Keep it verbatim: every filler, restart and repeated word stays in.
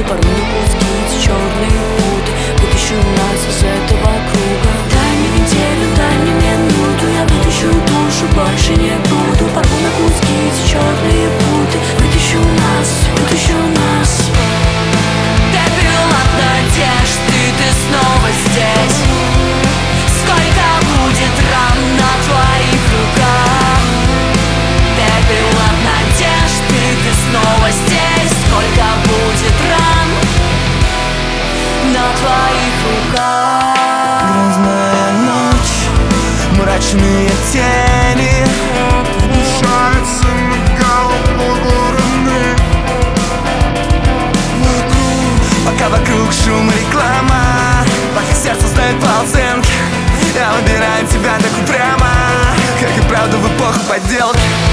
порву на куски эти черные путы. Вытащу нас из этого круга. Дай мне неделю, дай мне минуту, я вытащу душу, больше не буду. Порву на куски эти черные путы. Вытащу нас, вытащу нас. Ты пил от надежды, ты снова здесь. Сколько будет ран на твоих руках? Ты пил от надежды, ты снова здесь. Сколько будет ран на твоих руках? Грязная ночь, мрачные тени, Сгущается над головой вороны. пока вокруг шум реклама, пока сердце знает полценки. Я выбираю тебя так упрямо, как и правда в эпоху подделки.